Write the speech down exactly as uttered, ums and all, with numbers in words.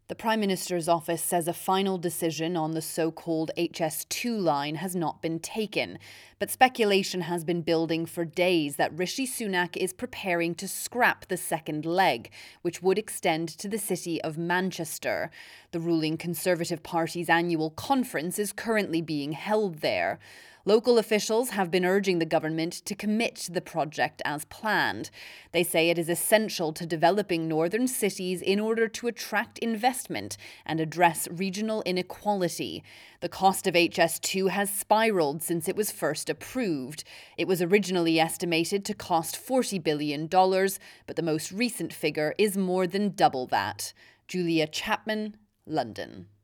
The Prime Minister's office says a final decision on the so-called H S two line has not been taken, but speculation has been building for days that Rishi Sunak is preparing to scrap the second leg, which would extend to the city of Manchester. The ruling Conservative Party's annual conference is currently being held there. Local officials have been urging the government to commit to the project as planned. They say it is essential to developing northern cities in order to attract investment and address regional inequality. The cost of H S two has spiraled since it was first approved. It was originally estimated to cost forty billion dollars, but the most recent figure is more than double that. Julia Chapman, London.